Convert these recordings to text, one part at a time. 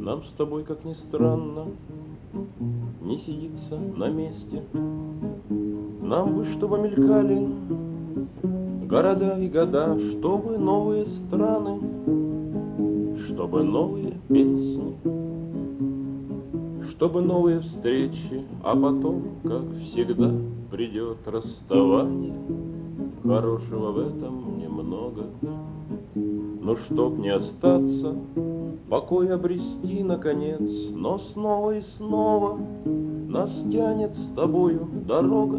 Нам с тобой, как ни странно, не сидится на месте. Нам бы, чтобы мелькали города и года, чтобы новые страны, чтобы новые песни, чтобы новые встречи, а потом, как всегда, придет расставание. Хорошего в этом немного, но чтоб не остаться, покой обрести наконец, но снова и снова нас тянет с тобою дорога.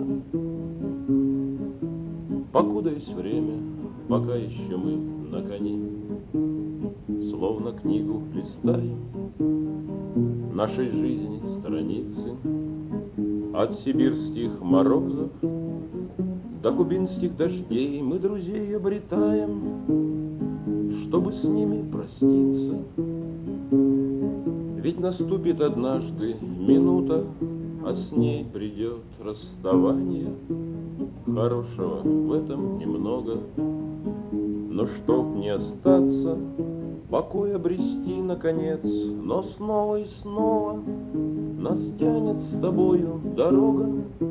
Покуда есть время, пока еще мы на коне, словно книгу листаем нашей жизни страницы. От сибирских морозов до кубинских дождей мы друзей обретаем, чтобы с ними проститься. Ведь наступит однажды минута, а с ней придет расставание. Хорошего в этом немного, но чтоб не остаться, покой обрести наконец, но снова и снова нас тянет с тобою дорога.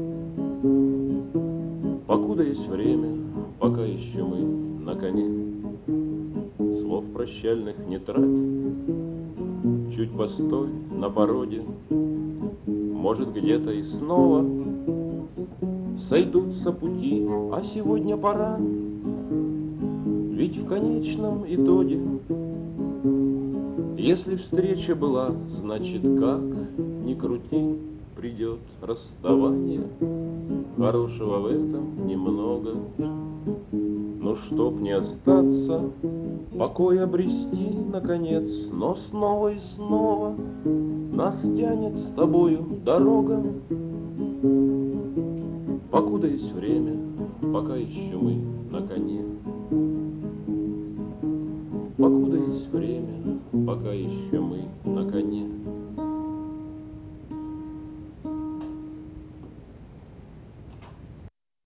Покуда есть время, пока еще мы на коне, слов прощальных не трать, чуть постой на пороге, может где-то и снова сойдутся пути, а сегодня пора, ведь в конечном итоге, если встреча была, значит как ни крути, придет расставание. Хорошего в этом немного, но чтоб не остаться, покой обрести наконец, но снова и снова нас тянет с тобою дорога. Покуда есть время, пока еще мы на коне, покуда есть время, пока еще